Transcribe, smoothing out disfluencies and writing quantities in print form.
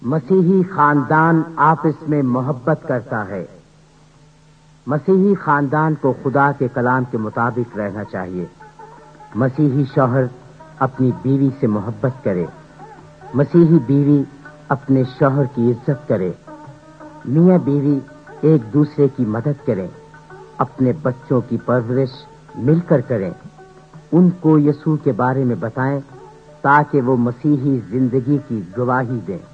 मसीही खानदान आपस में मोहब्बत करता है। मसीही खानदान को खुदा के कलाम के मुताबिक रहना चाहिए। मसीही शौहर अपनी बीवी से मोहब्बत करे। मसीही बीवी अपने शौहर की इज्जत करे। मियां बीवी एक दूसरे की मदद करें। अपने बच्चों की परवरिश मिलकर करें। उनको यीशु के बारे में बताएं ताकि वो मसीही जिंदगी की गवाही दें।